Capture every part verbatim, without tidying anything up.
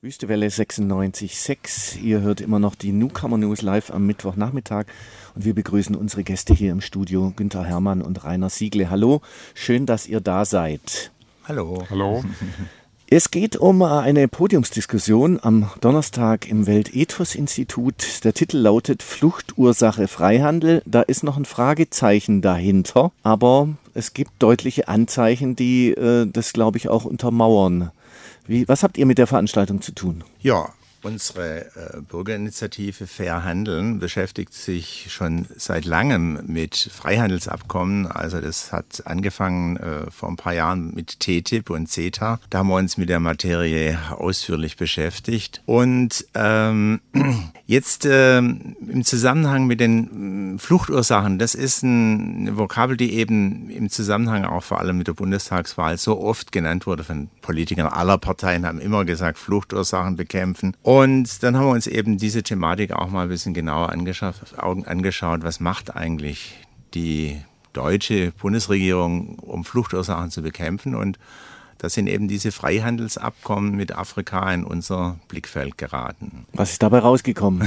Wüstewelle sechsundneunzig Komma sechs. Ihr hört immer noch die Newcomer News live am Mittwochnachmittag und wir begrüßen unsere Gäste hier im Studio, Günther Hermann und Rainer Siegle. Hallo, schön, dass ihr da seid. Hallo. Hallo. Es geht um eine Podiumsdiskussion am Donnerstag im Weltethos-Institut. Der Titel lautet Fluchtursache Freihandel. Da ist noch ein Fragezeichen dahinter, aber es gibt deutliche Anzeichen, die äh, das, glaube ich, auch untermauern. Wie, was habt ihr mit der Veranstaltung zu tun? Ja, unsere äh, Bürgerinitiative Fair Handeln beschäftigt sich schon seit langem mit Freihandelsabkommen. Also das hat angefangen äh, vor ein paar Jahren mit T T I P und CETA. Da haben wir uns mit der Materie ausführlich beschäftigt. Und ähm, jetzt äh, im Zusammenhang mit den äh, Fluchtursachen, das ist ein, eine Vokabel, die eben im Zusammenhang auch vor allem mit der Bundestagswahl so oft genannt wurde von Politikern aller Parteien, haben immer gesagt, Fluchtursachen bekämpfen. Und dann haben wir uns eben diese Thematik auch mal ein bisschen genauer angeschaut, angeschaut, was macht eigentlich die deutsche Bundesregierung, um Fluchtursachen zu bekämpfen. Und da sind eben diese Freihandelsabkommen mit Afrika in unser Blickfeld geraten. Was ist dabei rausgekommen?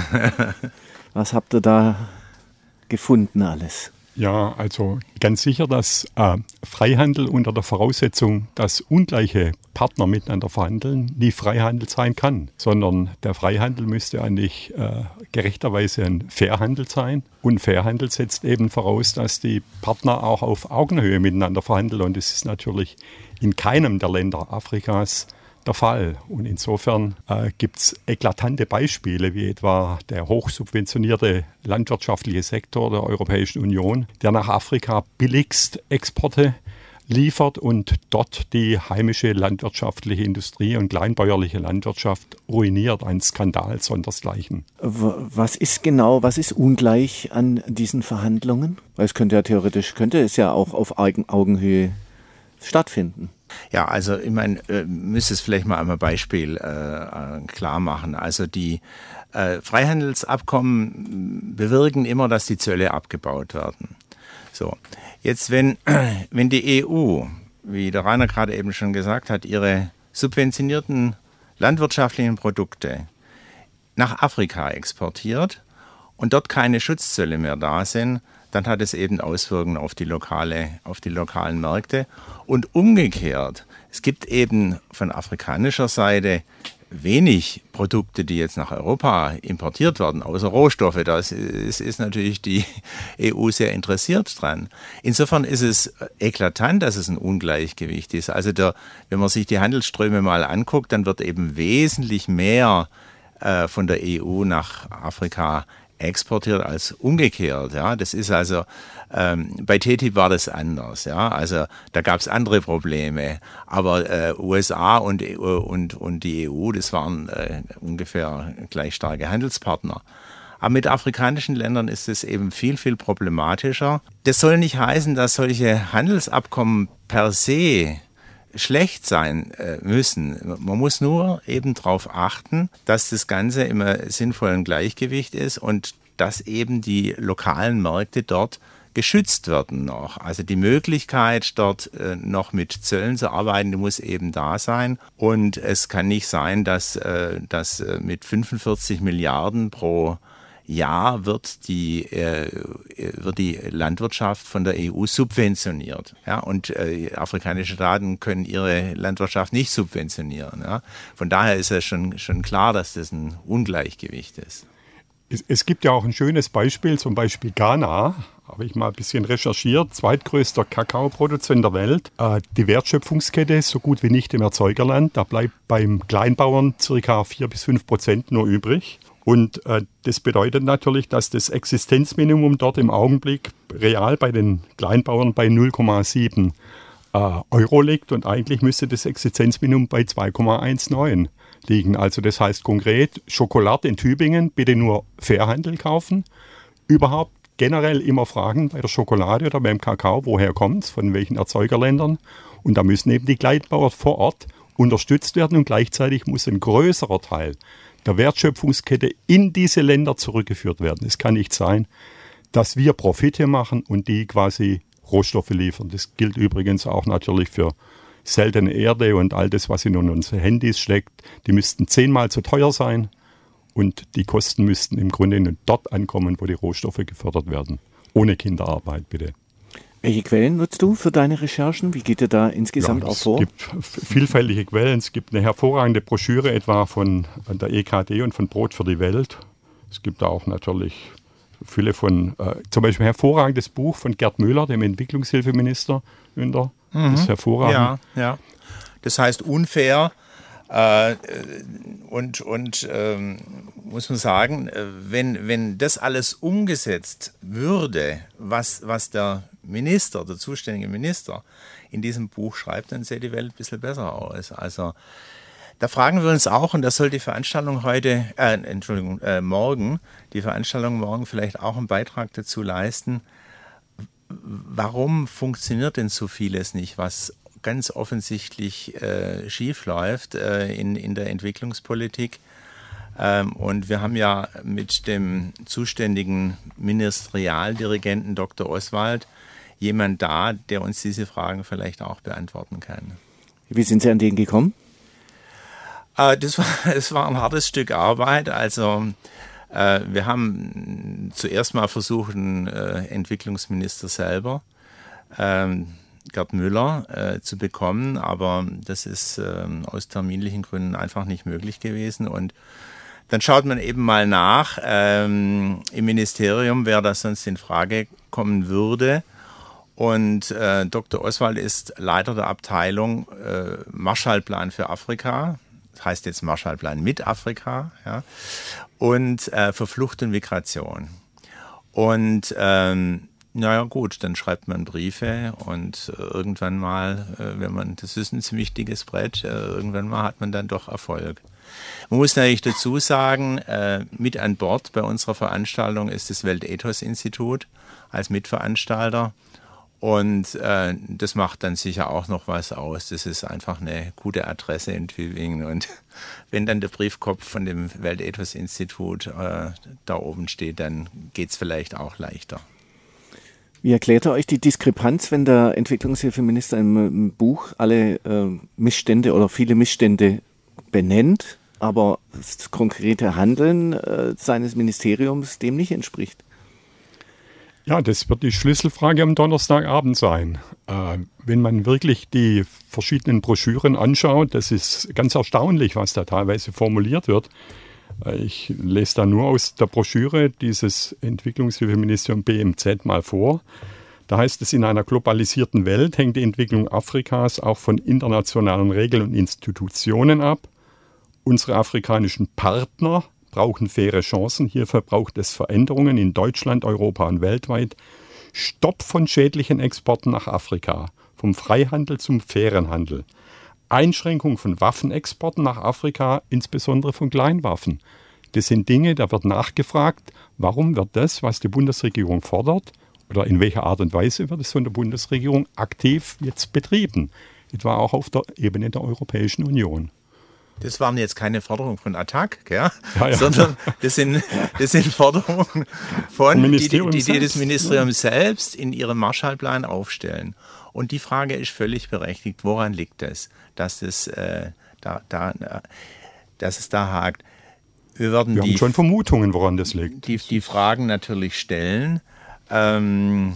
Was habt ihr da gefunden alles? Ja, also ganz sicher, dass äh, Freihandel unter der Voraussetzung, dass ungleiche Partner miteinander verhandeln, nie Freihandel sein kann, sondern der Freihandel müsste eigentlich äh, gerechterweise ein Fairhandel sein. Und Fairhandel setzt eben voraus, dass die Partner auch auf Augenhöhe miteinander verhandeln. Und das ist natürlich in keinem der Länder Afrikas der Fall. Und insofern äh, gibt es eklatante Beispiele, wie etwa der hochsubventionierte landwirtschaftliche Sektor der Europäischen Union, der nach Afrika billigst Exporte liefert und dort die heimische landwirtschaftliche Industrie und kleinbäuerliche Landwirtschaft ruiniert. Ein Skandal sondersgleichen. Was ist genau, was ist ungleich an diesen Verhandlungen? Weil es könnte ja theoretisch, könnte es ja auch auf Augenhöhe stattfinden. Ja, also ich meine, äh, müsste es vielleicht mal ein Beispiel äh, klar machen. Also die äh, Freihandelsabkommen bewirken immer, dass die Zölle abgebaut werden. So, jetzt wenn, wenn die E U, wie der Rainer gerade eben schon gesagt hat, ihre subventionierten landwirtschaftlichen Produkte nach Afrika exportiert und dort keine Schutzzölle mehr da sind, dann hat es eben Auswirkungen auf die lokale, auf die lokalen Märkte. Und umgekehrt, es gibt eben von afrikanischer Seite wenig Produkte, die jetzt nach Europa importiert werden, außer Rohstoffe. Da ist, ist natürlich die E U sehr interessiert dran. Insofern ist es eklatant, dass es ein Ungleichgewicht ist. Also der, wenn man sich die Handelsströme mal anguckt, dann wird eben wesentlich mehr äh, von der E U nach Afrika exportiert als umgekehrt. Ja, das ist also ähm, bei T T I P war das anders. Ja, also da gab es andere Probleme. Aber äh, U S A und und und die E U, das waren äh, ungefähr gleich starke Handelspartner. Aber mit afrikanischen Ländern ist es eben viel viel problematischer. Das soll nicht heißen, dass solche Handelsabkommen per se schlecht sein äh, müssen. Man muss nur eben darauf achten, dass das Ganze immer sinnvollen Gleichgewicht ist und dass eben die lokalen Märkte dort geschützt werden noch. Also die Möglichkeit, dort äh, noch mit Zöllen zu arbeiten, die muss eben da sein. Und es kann nicht sein, dass, äh, dass äh, mit fünfundvierzig Milliarden pro Jahr wird die, äh, wird die Landwirtschaft von der E U subventioniert. Ja? Und äh, afrikanische Staaten können ihre Landwirtschaft nicht subventionieren. Ja? Von daher ist es schon, schon klar, dass das ein Ungleichgewicht ist. Es, es gibt ja auch ein schönes Beispiel, zum Beispiel Ghana. Habe ich mal ein bisschen recherchiert. Zweitgrößter Kakaoproduzent der Welt. Äh, die Wertschöpfungskette ist so gut wie nicht im Erzeugerland. Da bleibt beim Kleinbauern ca. vier bis fünf Prozent nur übrig. Und äh, das bedeutet natürlich, dass das Existenzminimum dort im Augenblick real bei den Kleinbauern bei null Komma sieben äh, Euro liegt. Und eigentlich müsste das Existenzminimum bei zwei Komma neunzehn liegen. Also das heißt konkret, Schokolade in Tübingen bitte nur Fairhandel kaufen. Überhaupt generell immer fragen bei der Schokolade oder beim Kakao, woher kommt es, von welchen Erzeugerländern. Und da müssen eben die Kleinbauern vor Ort unterstützt werden. Und gleichzeitig muss ein größerer Teil der Wertschöpfungskette in diese Länder zurückgeführt werden. Es kann nicht sein, dass wir Profite machen und die quasi Rohstoffe liefern. Das gilt übrigens auch natürlich für seltene Erde und all das, was in unsere Handys steckt, die müssten zehnmal so teuer sein und die Kosten müssten im Grunde dort ankommen, wo die Rohstoffe gefördert werden. Ohne Kinderarbeit, bitte. Welche Quellen nutzt du für deine Recherchen? Wie geht ihr da insgesamt ja, auch vor? Es gibt vielfältige Quellen. Es gibt eine hervorragende Broschüre etwa von der E K D und von Brot für die Welt. Es gibt auch natürlich viele von, äh, zum Beispiel ein hervorragendes Buch von Gerd Müller, dem Entwicklungshilfeminister. Günther. Mhm. Das ist hervorragend. Ja, ja. Das heißt unfair äh, und, und ähm, muss man sagen, wenn, wenn das alles umgesetzt würde, was, was der Minister, der zuständige Minister in diesem Buch schreibt, dann sähe die Welt ein bisschen besser aus. Also da fragen wir uns auch, und das soll die Veranstaltung heute, äh, Entschuldigung, äh, morgen, die Veranstaltung morgen vielleicht auch einen Beitrag dazu leisten, warum funktioniert denn so vieles nicht, was ganz offensichtlich äh, schief läuft äh, in, in der Entwicklungspolitik. Ähm, und wir haben ja mit dem zuständigen Ministerialdirigenten Doktor Oswald jemand da, der uns diese Fragen vielleicht auch beantworten kann. Wie sind Sie an den gekommen? Äh, das war, das war ein hartes Stück Arbeit. Also äh, wir haben zuerst mal versucht, einen äh, Entwicklungsminister selber, ähm, Gerd Müller, äh, zu bekommen, aber das ist äh, aus terminlichen Gründen einfach nicht möglich gewesen. Und dann schaut man eben mal nach ähm, im Ministerium, wer da sonst in Frage kommen würde. Und äh, Doktor Oswald ist Leiter der Abteilung äh, Marshallplan für Afrika. Das heißt jetzt Marshallplan mit Afrika, ja, und äh, für Flucht und Migration. Und ähm, naja gut, dann schreibt man Briefe und äh, irgendwann mal, äh, wenn man, das ist ein ziemlich dickes Brett, äh, irgendwann mal hat man dann doch Erfolg. Man muss natürlich dazu sagen, äh, mit an Bord bei unserer Veranstaltung ist das Weltethos-Institut als Mitveranstalter. Und äh, das macht dann sicher auch noch was aus. Das ist einfach eine gute Adresse in Tübingen. Und wenn dann der Briefkopf von dem Weltethos-Institut äh, da oben steht, dann geht es vielleicht auch leichter. Wie erklärt ihr euch die Diskrepanz, wenn der Entwicklungshilfeminister im, im Buch alle äh, Missstände oder viele Missstände benennt, aber das konkrete Handeln äh, seines Ministeriums dem nicht entspricht? Ja, das wird die Schlüsselfrage am Donnerstagabend sein. Äh, wenn man wirklich die verschiedenen Broschüren anschaut, das ist ganz erstaunlich, was da teilweise formuliert wird. Äh, ich lese da nur aus der Broschüre dieses Entwicklungshilfeministerium B M Z mal vor. Da heißt es, in einer globalisierten Welt hängt die Entwicklung Afrikas auch von internationalen Regeln und Institutionen ab. Unsere afrikanischen Partner brauchen faire Chancen. Hierfür braucht es Veränderungen in Deutschland, Europa und weltweit. Stopp von schädlichen Exporten nach Afrika, vom Freihandel zum fairen Handel. Einschränkung von Waffenexporten nach Afrika, insbesondere von Kleinwaffen. Das sind Dinge, da wird nachgefragt, warum wird das, was die Bundesregierung fordert, oder in welcher Art und Weise wird es von der Bundesregierung aktiv jetzt betrieben, etwa auch auf der Ebene der Europäischen Union. Das waren jetzt keine Forderungen von Attac, gell? Ja, ja. Sondern das sind, das sind Forderungen von, die, die, die, die das Ministerium selbst in ihrem Marshallplan aufstellen. Und die Frage ist völlig berechtigt, woran liegt es, dass, das, äh, da, da, dass es da hakt? Wir werden Wir die, haben schon Vermutungen, woran das liegt. Die, die Fragen natürlich stellen. Ähm,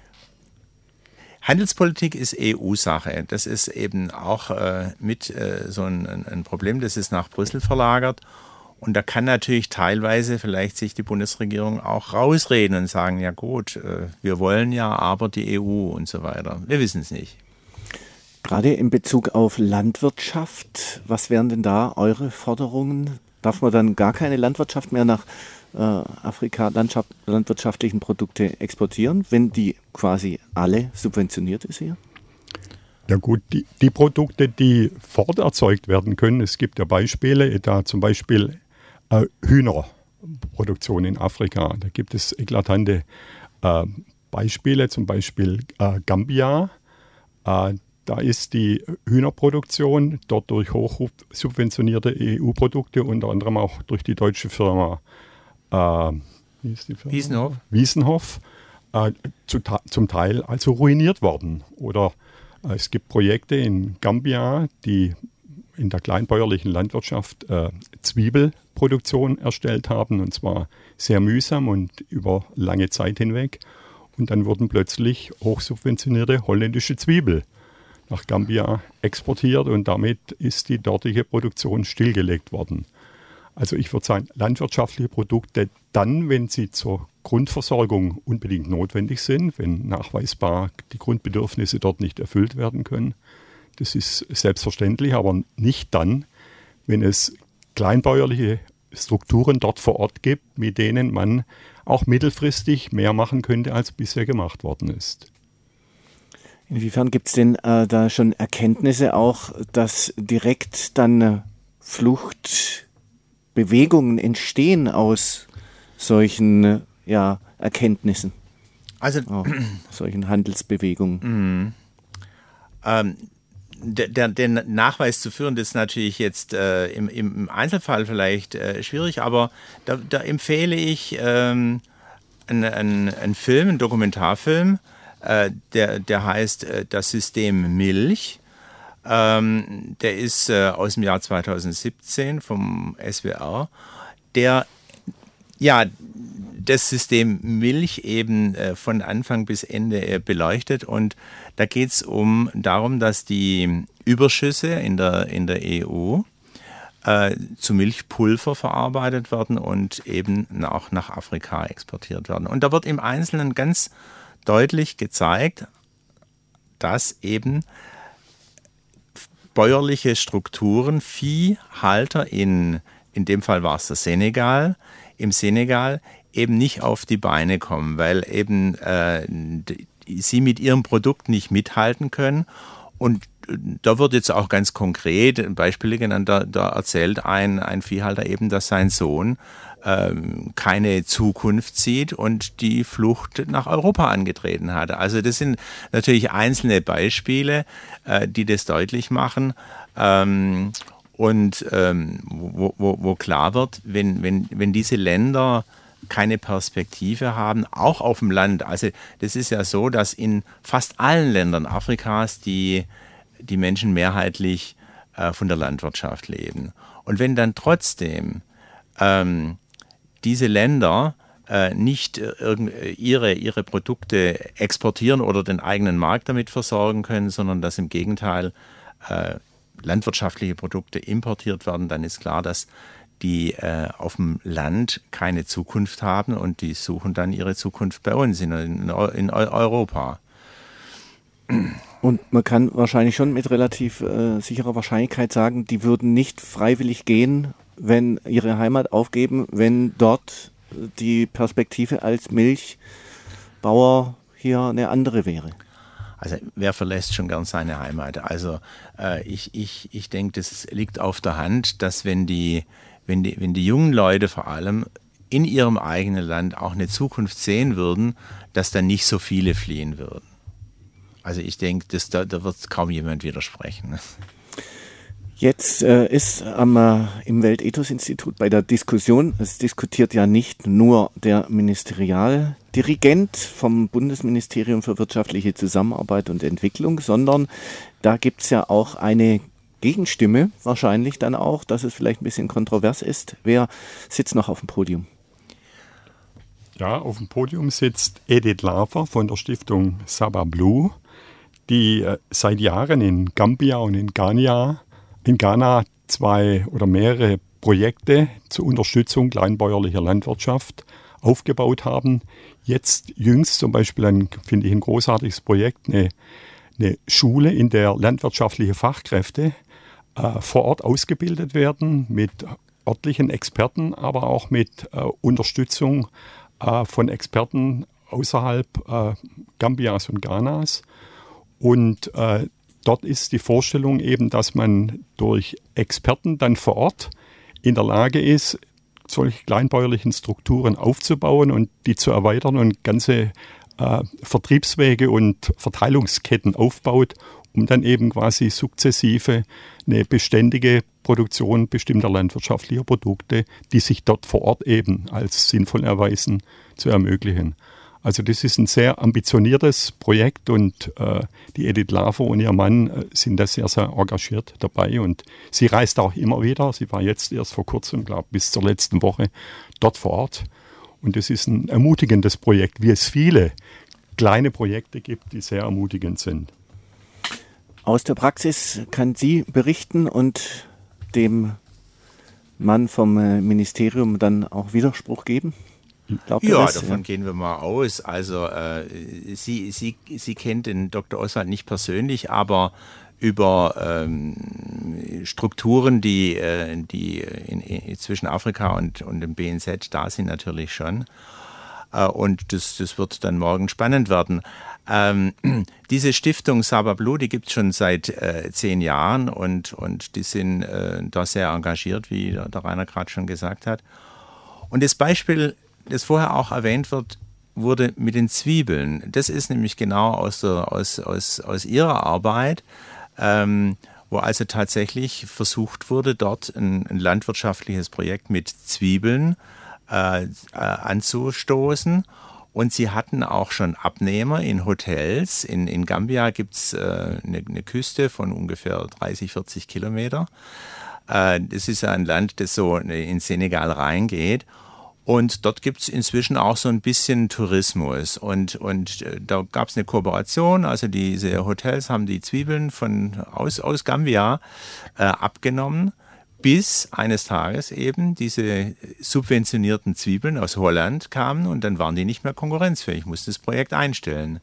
Handelspolitik ist E U-Sache. Das ist eben auch äh, mit äh, so ein, ein Problem, das ist nach Brüssel verlagert. Und da kann natürlich teilweise vielleicht sich die Bundesregierung auch rausreden und sagen, ja gut, äh, wir wollen ja, aber die E U und so weiter. Wir wissen es nicht. Gerade in Bezug auf Landwirtschaft, was wären denn da eure Forderungen? Darf man dann gar keine Landwirtschaft mehr nach äh, Afrika, Landschaft, landwirtschaftlichen Produkte exportieren, wenn die quasi alle subventioniert ist hier? Ja gut, die, die Produkte, die forterzeugt werden können, es gibt ja Beispiele, da zum Beispiel äh, Hühnerproduktion in Afrika. Da gibt es eklatante äh, Beispiele, zum Beispiel äh, Gambia. Äh, Da ist die Hühnerproduktion dort durch hochsubventionierte E U-Produkte, unter anderem auch durch die deutsche Firma, äh, wie ist die Firma? Wiesenhof. Wiesenhof, äh, zu, zum Teil also ruiniert worden. Oder Es gibt Projekte in Gambia, die in der kleinbäuerlichen Landwirtschaft äh, Zwiebelproduktion erstellt haben, und zwar sehr mühsam und über lange Zeit hinweg. Und dann wurden plötzlich hochsubventionierte holländische Zwiebel nach Gambia exportiert und damit ist die dortige Produktion stillgelegt worden. Also ich würde sagen, landwirtschaftliche Produkte dann, wenn sie zur Grundversorgung unbedingt notwendig sind, wenn nachweisbar die Grundbedürfnisse dort nicht erfüllt werden können. Das ist selbstverständlich, aber nicht dann, wenn es kleinbäuerliche Strukturen dort vor Ort gibt, mit denen man auch mittelfristig mehr machen könnte, als bisher gemacht worden ist. Inwiefern gibt es denn äh, da schon Erkenntnisse auch, dass direkt dann äh, Fluchtbewegungen entstehen aus solchen äh, ja, Erkenntnissen? Also auch solchen Handelsbewegungen? Mhm. Ähm, der, der, den Nachweis zu führen, das ist natürlich jetzt äh, im, im Einzelfall vielleicht äh, schwierig, aber da, da empfehle ich ähm, einen, einen, einen Film, einen Dokumentarfilm, äh, der, der heißt äh, Das System Milch. Ähm, der ist äh, aus dem Jahr zweitausendsiebzehn vom S W R, der ja das System Milch eben äh, von Anfang bis Ende äh, beleuchtet, und da geht es um darum, dass die Überschüsse in der, in der E U äh, zu Milchpulver verarbeitet werden und eben auch nach Afrika exportiert werden. Und da wird im Einzelnen ganz deutlich gezeigt, dass eben bäuerliche Strukturen, Viehhalter in, in dem Fall war es der Senegal, im Senegal eben nicht auf die Beine kommen, weil eben äh, die, sie mit ihrem Produkt nicht mithalten können. Und da wird jetzt auch ganz konkret Beispiele genannt, da, da erzählt ein, ein Viehhalter eben, dass sein Sohn ähm, keine Zukunft sieht und die Flucht nach Europa angetreten hat. Also das sind natürlich einzelne Beispiele, äh, die das deutlich machen. Ähm, und ähm, wo, wo, wo klar wird, wenn, wenn, wenn diese Länder keine Perspektive haben, auch auf dem Land. Also das ist ja so, dass in fast allen Ländern Afrikas die, die Menschen mehrheitlich äh, von der Landwirtschaft leben. Und wenn dann trotzdem ähm, diese Länder äh, nicht äh, ihre, ihre Produkte exportieren oder den eigenen Markt damit versorgen können, sondern dass im Gegenteil äh, landwirtschaftliche Produkte importiert werden, dann ist klar, dass die äh, auf dem Land keine Zukunft haben und die suchen dann ihre Zukunft bei uns in, in, in Europa. Und man kann wahrscheinlich schon mit relativ äh, sicherer Wahrscheinlichkeit sagen, die würden nicht freiwillig gehen, wenn ihre Heimat aufgeben, wenn dort die Perspektive als Milchbauer hier eine andere wäre. Also wer verlässt schon gern seine Heimat? Also äh, ich, ich, ich denke, das liegt auf der Hand, dass wenn die, wenn die, wenn die jungen Leute vor allem in ihrem eigenen Land auch eine Zukunft sehen würden, dass dann nicht so viele fliehen würden. Also ich denke, das, da, da wird kaum jemand widersprechen. Jetzt äh, ist am, äh, im Weltethos-Institut bei der Diskussion, es diskutiert ja nicht nur der Ministerialdirigent vom Bundesministerium für wirtschaftliche Zusammenarbeit und Entwicklung, sondern da gibt es ja auch eine Gegenstimme, wahrscheinlich dann auch, dass es vielleicht ein bisschen kontrovers ist. Wer sitzt noch auf dem Podium? Ja, auf dem Podium sitzt Edith Lafer von der Stiftung Saba Blue, die äh, seit Jahren in Gambia und in Ghana in Ghana zwei oder mehrere Projekte zur Unterstützung kleinbäuerlicher Landwirtschaft aufgebaut haben. Jetzt jüngst zum Beispiel ein, finde ich, ein großartiges Projekt, eine, eine Schule, in der landwirtschaftliche Fachkräfte äh, vor Ort ausgebildet werden mit örtlichen Experten, aber auch mit äh, Unterstützung äh, von Experten außerhalb äh, Gambias und Ghanas. Und äh, dort ist die Vorstellung eben, dass man durch Experten dann vor Ort in der Lage ist, solche kleinbäuerlichen Strukturen aufzubauen und die zu erweitern und ganze äh, Vertriebswege und Verteilungsketten aufbaut, um dann eben quasi sukzessive eine beständige Produktion bestimmter landwirtschaftlicher Produkte, die sich dort vor Ort eben als sinnvoll erweisen, zu ermöglichen. Also das ist ein sehr ambitioniertes Projekt und äh, die Edith Lafer und ihr Mann äh, sind da sehr, sehr engagiert dabei und sie reist auch immer wieder. Sie war jetzt erst vor kurzem, glaube ich, bis zur letzten Woche dort vor Ort. Und das ist ein ermutigendes Projekt, wie es viele kleine Projekte gibt, die sehr ermutigend sind. Aus der Praxis kann sie berichten und dem Mann vom Ministerium dann auch Widerspruch geben? Glaubt ja, das, davon ja? gehen wir mal aus. Also äh, sie, sie, sie kennt den Doktor Oswald nicht persönlich, aber über ähm, Strukturen, die, äh, die in, in, zwischen Afrika und, und dem B N Z da sind, natürlich schon. Äh, und das, das wird dann morgen spannend werden. Ähm, diese Stiftung Saba Blue, die gibt es schon seit äh, zehn Jahren und, und die sind äh, da sehr engagiert, wie der, der Rainer gerade schon gesagt hat. Und das Beispiel, das vorher auch erwähnt wird, wurde mit den Zwiebeln. Das ist nämlich genau aus, der, aus, aus, aus ihrer Arbeit, ähm, wo also tatsächlich versucht wurde, dort ein, ein landwirtschaftliches Projekt mit Zwiebeln äh, äh, anzustoßen. Und sie hatten auch schon Abnehmer in Hotels. In, in Gambia gibt es äh, eine, eine Küste von ungefähr dreißig, vierzig Kilometer. Äh, das ist ja ein Land, das so in Senegal reingeht. Und dort gibt es inzwischen auch so ein bisschen Tourismus. Und, und äh, da gab es eine Kooperation. Also diese Hotels haben die Zwiebeln von, aus, aus Gambia äh, abgenommen, bis eines Tages eben diese subventionierten Zwiebeln aus Holland kamen und dann waren die nicht mehr konkurrenzfähig, musste das Projekt einstellen.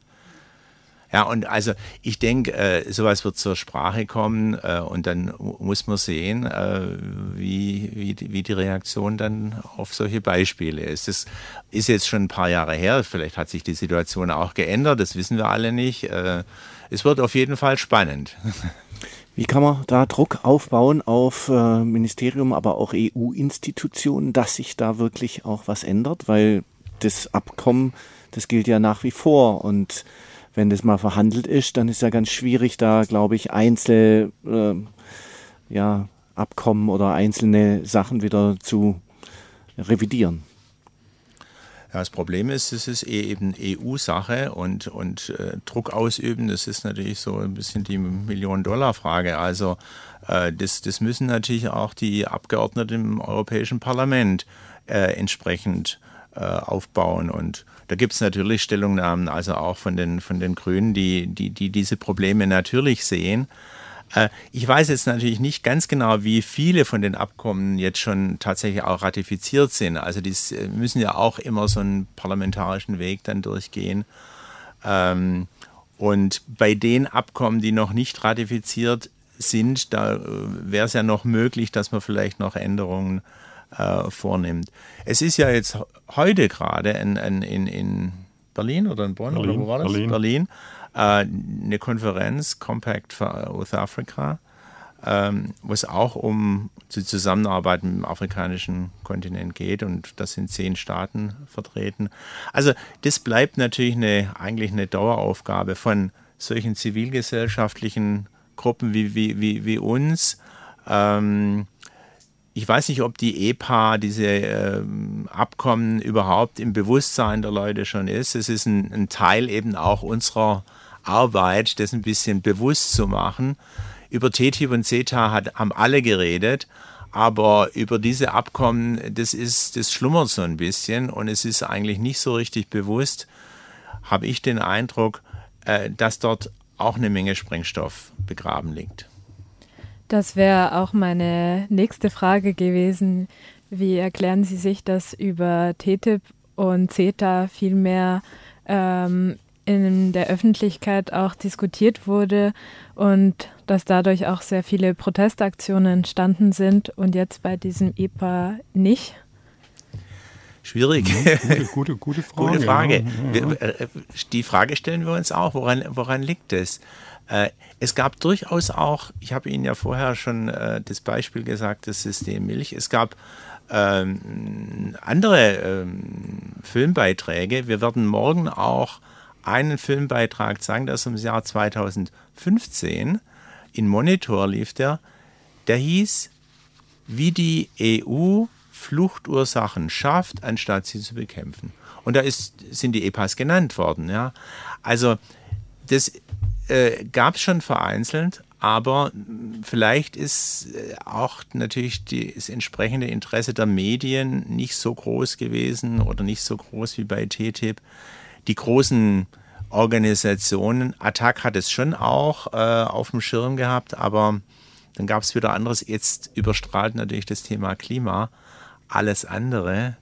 Ja, und also ich denke, äh, sowas wird zur Sprache kommen äh, und dann muss man sehen, äh, wie, wie, wie die Reaktion dann auf solche Beispiele ist. Das ist jetzt schon ein paar Jahre her, vielleicht hat sich die Situation auch geändert, das wissen wir alle nicht. Äh, es wird auf jeden Fall spannend. Wie kann man da Druck aufbauen auf äh, Ministerium, aber auch E U-Institutionen, dass sich da wirklich auch was ändert? Weil das Abkommen, das gilt ja nach wie vor und wenn das mal verhandelt ist, dann ist ja ganz schwierig, da, glaube ich, Einzel, äh, ja, Abkommen oder einzelne Sachen wieder zu revidieren. Ja, das Problem ist, es ist eben E U-Sache und, und äh, Druck ausüben, das ist natürlich so ein bisschen die Million-Dollar-Frage. Also äh, das, das müssen natürlich auch die Abgeordneten im Europäischen Parlament äh, entsprechend äh, aufbauen. Und da gibt es natürlich Stellungnahmen, also auch von den, von den Grünen, die, die, die diese Probleme natürlich sehen. Ich weiß jetzt natürlich nicht ganz genau, wie viele von den Abkommen jetzt schon tatsächlich auch ratifiziert sind. Also die müssen ja auch immer so einen parlamentarischen Weg dann durchgehen. Und bei den Abkommen, die noch nicht ratifiziert sind, da wäre es ja noch möglich, dass man vielleicht noch Änderungen äh, vornimmt. Es ist ja jetzt heute gerade in, in, in Berlin oder in Bonn, Berlin, oder wo war das? Berlin. Berlin. Eine Konferenz, Compact with Africa, ähm, wo es auch um die Zusammenarbeit mit dem afrikanischen Kontinent geht und das sind zehn Staaten vertreten. Also das bleibt natürlich eine, eigentlich eine Daueraufgabe von solchen zivilgesellschaftlichen Gruppen wie, wie, wie, wie uns. Ähm, ich weiß nicht, ob die E P A, diese ähm, Abkommen überhaupt im Bewusstsein der Leute schon ist. Es ist ein, ein Teil eben auch unserer Arbeit, das ein bisschen bewusst zu machen. Über T T I P und CETA hat, haben alle geredet, aber über diese Abkommen, das ist, das schlummert so ein bisschen und es ist eigentlich nicht so richtig bewusst, habe ich den Eindruck, äh, dass dort auch eine Menge Sprengstoff begraben liegt. Das wäre auch meine nächste Frage gewesen. Wie erklären Sie sich, dass über T T I P und CETA viel mehr ähm, in der Öffentlichkeit auch diskutiert wurde und dass dadurch auch sehr viele Protestaktionen entstanden sind und jetzt bei diesem E P A nicht? Schwierig. Gute, gute, gute Frage. Gute Frage. Ja, ja. Wir, die Frage stellen wir uns auch, woran, woran liegt es? Äh, es gab durchaus auch, ich habe Ihnen ja vorher schon äh, das Beispiel gesagt, das System Milch. Es gab ähm, andere ähm, Filmbeiträge. Wir werden morgen auch einen Filmbeitrag zeigen, das ist im Jahr zweitausendfünfzehn. In Monitor lief der. Der hieß, wie die E U Fluchtursachen schafft, anstatt sie zu bekämpfen. Und da ist, sind die E P As genannt worden. Ja. Also das äh, gab es schon vereinzelt, aber vielleicht ist auch natürlich die, das entsprechende Interesse der Medien nicht so groß gewesen oder nicht so groß wie bei T T I P. Die großen Organisationen, A T T A C hat es schon auch äh, auf dem Schirm gehabt, aber dann gab es wieder anderes. Jetzt überstrahlt natürlich das Thema Klima alles andere.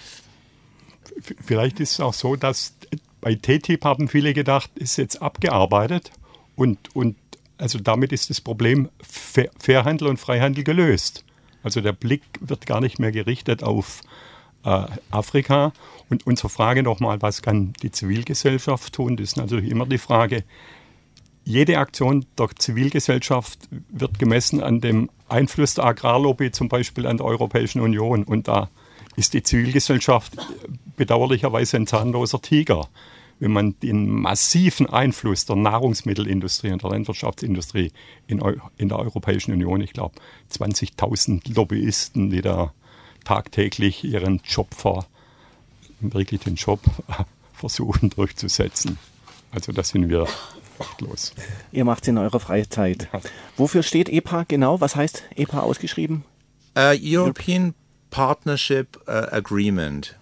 Vielleicht ist es auch so, dass bei T T I P haben viele gedacht, ist jetzt abgearbeitet und, und also damit ist das Problem Fairhandel und Freihandel gelöst. Also der Blick wird gar nicht mehr gerichtet auf äh, Afrika. Und unsere Frage nochmal, was kann die Zivilgesellschaft tun? Das ist natürlich immer die Frage. Jede Aktion der Zivilgesellschaft wird gemessen an dem Einfluss der Agrarlobby, zum Beispiel an der Europäischen Union. Und da ist die Zivilgesellschaft bedauerlicherweise ein zahnloser Tiger. Wenn man den massiven Einfluss der Nahrungsmittelindustrie und der Landwirtschaftsindustrie in, Eu- in der Europäischen Union, ich glaube zwanzigtausend Lobbyisten, die da tagtäglich ihren Job, ver, wirklich den Job versuchen durchzusetzen. Also da sind wir machtlos. Ihr macht es in eurer Freizeit. Ja. Wofür steht E P A genau? Was heißt E P A ausgeschrieben? Uh, European Partnership uh, Agreement.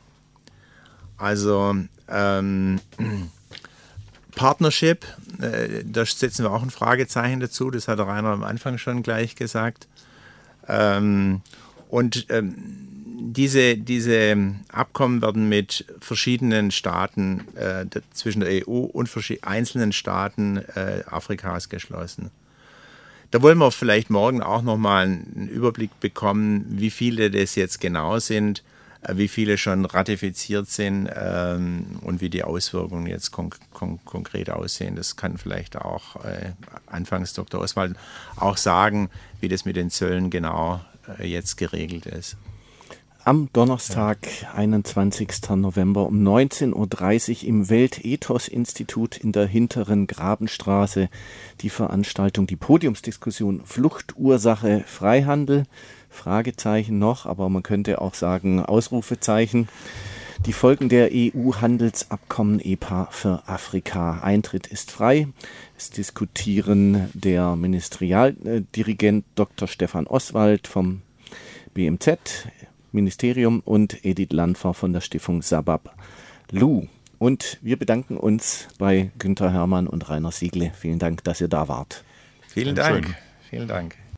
Also ähm, Partnership, äh, da setzen wir auch ein Fragezeichen dazu, das hat der Rainer am Anfang schon gleich gesagt. Ähm, und ähm, diese, diese Abkommen werden mit verschiedenen Staaten äh, zwischen der E U und einzelnen Staaten äh, Afrikas geschlossen. Da wollen wir vielleicht morgen auch nochmal einen Überblick bekommen, wie viele das jetzt genau sind, wie viele schon ratifiziert sind ähm, und wie die Auswirkungen jetzt kon- kon- konkret aussehen. Das kann vielleicht auch äh, anfangs Doktor Oswald auch sagen, wie das mit den Zöllen genau äh, jetzt geregelt ist. Am Donnerstag, einundzwanzigsten November um neunzehn Uhr dreißig im Weltethos-Institut in der Hinteren Grabenstraße die Veranstaltung, die Podiumsdiskussion Fluchtursache Freihandel. Fragezeichen noch, aber man könnte auch sagen Ausrufezeichen. Die Folgen der E U-Handelsabkommen E P A für Afrika. Eintritt ist frei. Es diskutieren der Ministerialdirigent Doktor Stefan Oswald vom B M Z Ministerium und Edith Landfer von der Stiftung Sabab Lu. Und wir bedanken uns bei Günther Hermann und Rainer Siegle. Vielen Dank, dass ihr da wart. Vielen Dank. Vielen Dank.